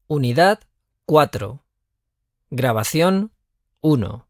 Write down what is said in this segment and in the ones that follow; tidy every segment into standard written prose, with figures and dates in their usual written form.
Unidad 4. Grabación 1.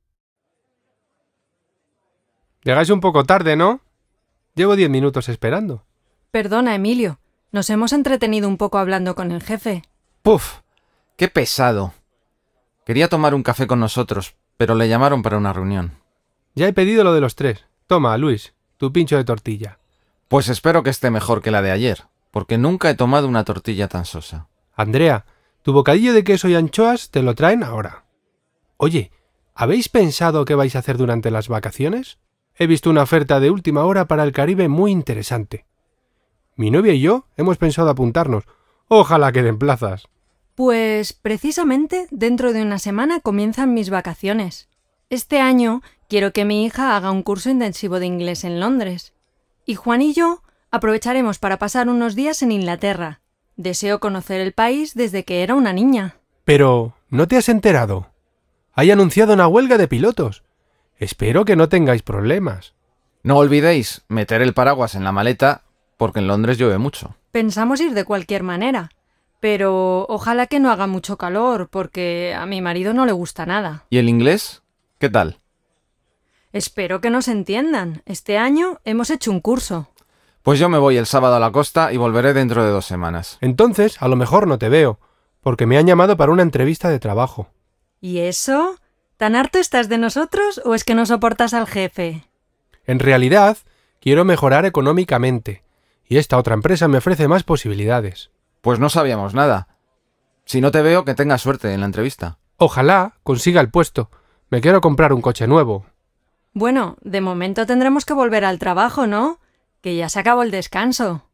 Llegáis un poco tarde, ¿no? Llevo 10 minutos esperando. Perdona, Emilio. Nos hemos entretenido un poco hablando con el jefe. ¡Puf! ¡Qué pesado! Quería tomar un café con nosotros, pero le llamaron para una reunión. Ya he pedido lo de los 3. Toma, Luis, tu pincho de tortilla. Pues espero que esté mejor que la de ayer, porque nunca he tomado una tortilla tan sosa. Andrea, tu bocadillo de queso y anchoas te lo traen ahora. Oye, ¿habéis pensado qué vais a hacer durante las vacaciones? He visto una oferta de última hora para el Caribe muy interesante. Mi novia y yo hemos pensado apuntarnos. Ojalá queden plazas. Pues precisamente dentro de una semana comienzan mis vacaciones. Este año quiero que mi hija haga un curso intensivo de inglés en Londres. Y Juan y yo aprovecharemos para pasar unos días en Inglaterra. Deseo conocer el país desde que era una niña. Pero, ¿no te has enterado? Hay anunciado una huelga de pilotos. Espero que no tengáis problemas. No olvidéis meter el paraguas en la maleta, porque en Londres llueve mucho. Pensamos ir de cualquier manera, pero ojalá que no haga mucho calor, porque a mi marido no le gusta nada. ¿Y el inglés? ¿Qué tal? Espero que nos entiendan. Este año hemos hecho un curso. Pues yo me voy el sábado a la costa y volveré dentro de 2 semanas. Entonces, a lo mejor no te veo, porque me han llamado para una entrevista de trabajo. ¿Y eso? ¿Tan harto estás de nosotros o es que no soportas al jefe? En realidad, quiero mejorar económicamente, y esta otra empresa me ofrece más posibilidades. Pues no sabíamos nada. Si no te veo, que tengas suerte en la entrevista. Ojalá consiga el puesto. Me quiero comprar un coche nuevo. Bueno, de momento tendremos que volver al trabajo, ¿no? Que ya se acabó el descanso.